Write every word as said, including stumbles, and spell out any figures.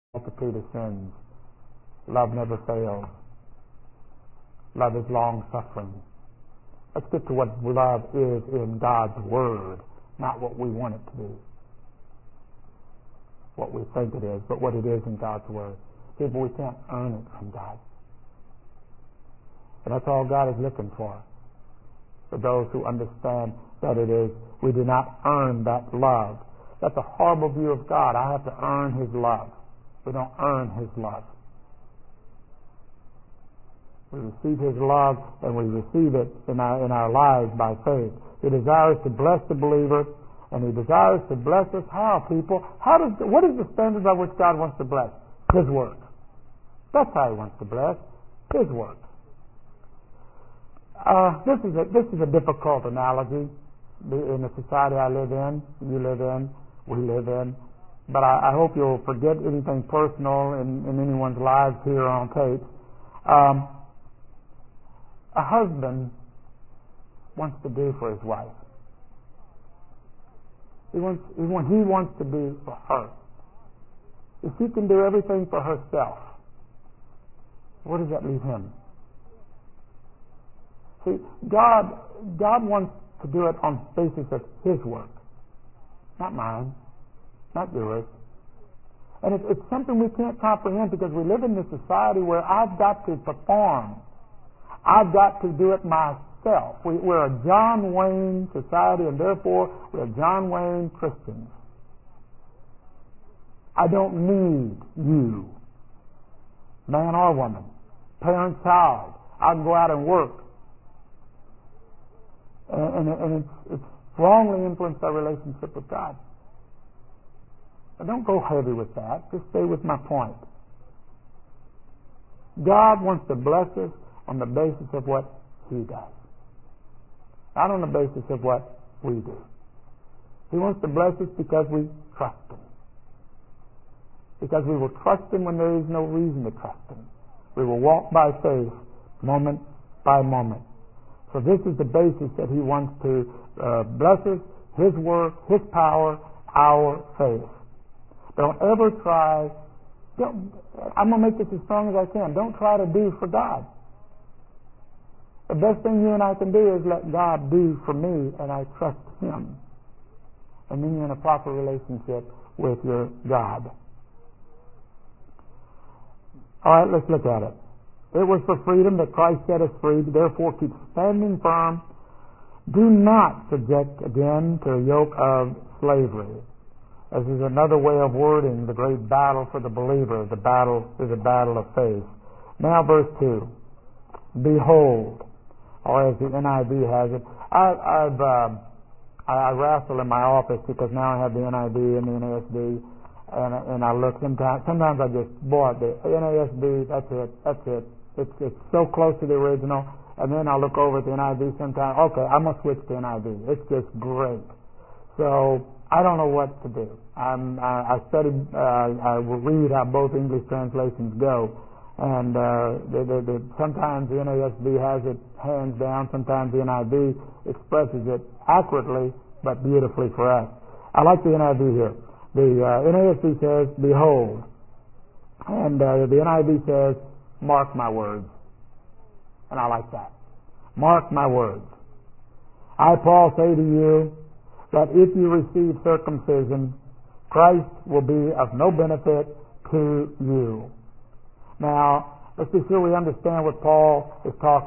multitude of sins. Love never fails. Love is long-suffering. Let's get to what love is in God's Word, not what we want it to be, what we think it is, but what it is in God's Word. People, we can't earn it from God. And that's all God is looking for. For those who understand that it is, we do not earn that love. That's a horrible view of God. I have to earn His love. We don't earn His love. We receive His love, and we receive it in our in our lives by faith. He desires to bless the believer, and He desires to bless us. How, people? How does what is the standard by which God wants to bless? His work. That's how He wants to bless. His work. Uh, this is a this is a difficult analogy in the society I live in, you live in, we live in. But I, I hope you'll forget anything personal in, in anyone's lives here on tape. Um, a husband wants to do for his wife. He wants, he, want, he wants to do for her. If she can do everything for herself, where does that leave him? See, God, God wants to do it on the basis of His work, not mine, not yours. And it, it's something we can't comprehend because we live in this society where I've got to perform. I've got to do it myself. We, we're a John Wayne society, and therefore we're John Wayne Christians. I don't need you, man or woman, parent, child. I can go out and work. And, and, and it's, it's wrongly influenced our relationship with God. But don't go heavy with that. Just stay with my point. God wants to bless us on the basis of what He does, not on the basis of what we do. He wants to bless us because we trust Him. Because we will trust Him when there is no reason to trust Him. We will walk by faith, moment by moment. So this is the basis that He wants to uh, bless us, His work, His power, our faith. Don't ever try, don't, I'm going to make this as strong as I can, don't try to do for God. The best thing you and I can do is let God do for me, and I trust Him. And then you're in a proper relationship with your God. All right, let's look at it. It was for freedom that Christ set us free. Therefore, keep standing firm. Do not subject again to a yoke of slavery. This is another way of wording the great battle for the believer. The battle is a battle of faith. Now, verse two. Behold, or as the N I V has it. I, I've uh, I, I wrestle in my office because now I have the N I V and the N A S B. And, and I look sometimes. Sometimes I just boy the N A S B. That's it. That's it. It's it's so close to the original. And then I look over at the N I V sometimes. Okay, I'm gonna switch to N I V. It's just great. So I don't know what to do. I'm, I, I studied. Uh, I will read how both English translations go, and uh, the, the, the, sometimes the N A S B has it hands down. Sometimes the N I V expresses it accurately but beautifully for us. I like the N I V here. The uh, N A S B says, "Behold," and uh, the N I V says, "Mark my words," and I like that. Mark my words. I, Paul, say to you that if you receive circumcision, Christ will be of no benefit to you. Now, let's be sure we understand what Paul is talking